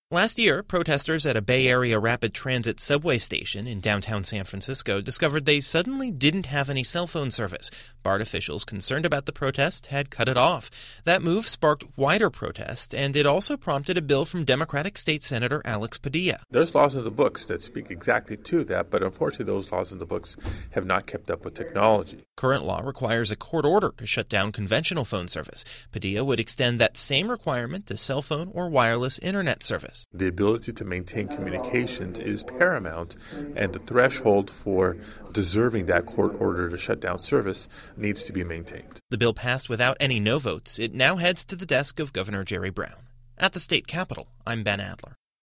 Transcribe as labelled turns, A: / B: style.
A: Last year, protesters at a Bay Area rapid transit subway station in downtown San Francisco discovered they suddenly didn't have any cell phone service. BART officials concerned about the protest had cut it off. That move sparked wider protest, and it also prompted a bill from Democratic State Senator Alex Padilla.
B: There's laws in the books that speak exactly to that, but unfortunately those laws in the books have not kept up with technology.
A: Current law requires a court order to shut down conventional phone service. Padilla would extend that same requirement to cell phone or wireless internet service.
B: The ability to maintain communications is paramount, and the threshold for deserving that court order to shut down service needs to be maintained.
A: The bill passed without any no votes. It now heads to the desk of Governor Jerry Brown. At the state capitol, I'm Ben Adler.